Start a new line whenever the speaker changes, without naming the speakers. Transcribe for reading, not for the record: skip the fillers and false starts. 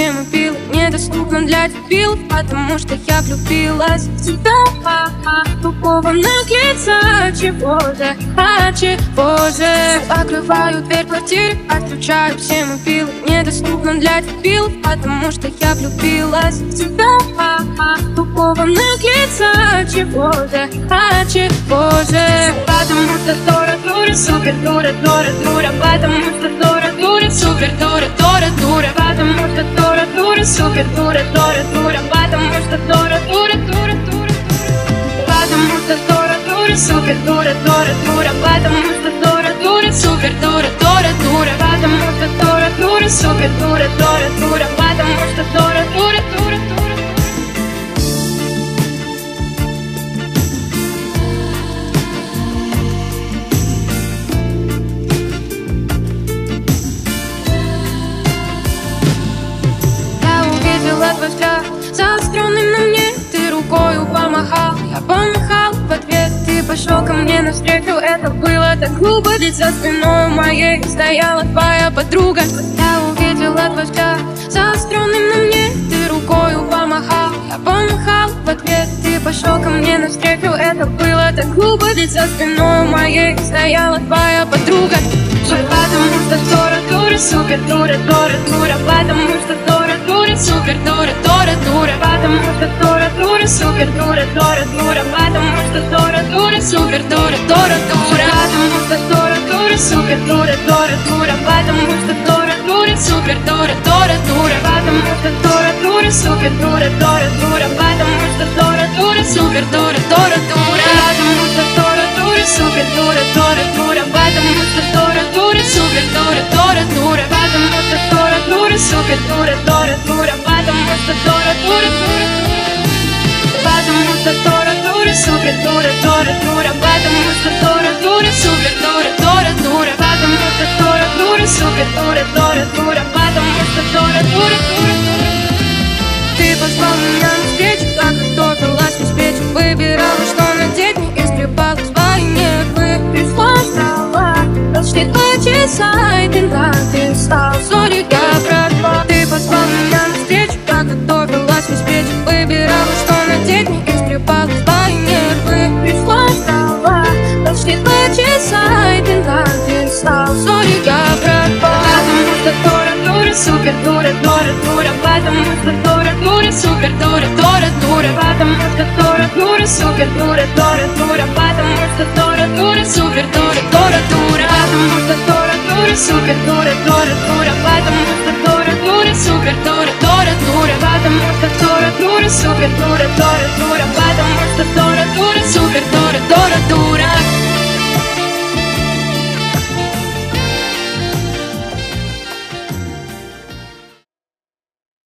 всем и пила. Недоступна для дебилов, потому что я влюбилась в тебя. Тупого наглеца, чего же закрываю дверь квартиры, отключаю все мобилы. Недоступна для дебилов, потому что я влюбилась в тебя. Тупого наглеца, чего же потому что дура, супер дура, дура, потому что дура, супер дура, дура, потому что дура, супер дура, дура, потому что дура, потому что дура, супер дура, дура, потому что дура, супер дура, дура, потому что дура, супер дура, дура, потому что дура. Твой взгляд заостренный на мне, ты рукою помахал, я помахал в ответ. Ты пошел ко мне навстречу, это было так глупо, ведь за спиной моей стояла твоя подруга. Я увидела твой взгляд заостренный на мне, ты рукою помахал, я помахал в ответ. Ты пошел ко мне навстречу, это было так глупо, ведь за спиной моей стояла твоя подруга. Потому что дура, супер дура, потому что дура, супер дура, потому что дура, супер дура, потому что дура, супер дура, потому что дура, супер дура, потому что дура, супер дура, потому что дура, супер дура, потому что дура, супер дура, потому что дура, супер дура, потому что дура, супер дура, потому что дура, супер дура, потому что дура, потому что дура, супер дура, потому что дура, супер дура, потому что дура, супер дура, потому что дура. Ты позвал меня на встречу, как готовилась к встрече, выбирала, что надеть, не искрепала свои нервы. Пришло, встала, почти 2 часа, и ты так и стал, сори, я прошла. Ты позвал меня на встречу, как готовилась к встрече, выбирала, что надеть, не искрепала свои нервы. Пришло, встала, почти 2 часа, и ты так и стал, сори, я прошла. Потому что дура, супер дура, потому что дура, супер дура, потому что дура, супер дура, потому что дура, супер дура, потому что дура, супер дура, потому что дура, супер дура, потому что дура, супер дура,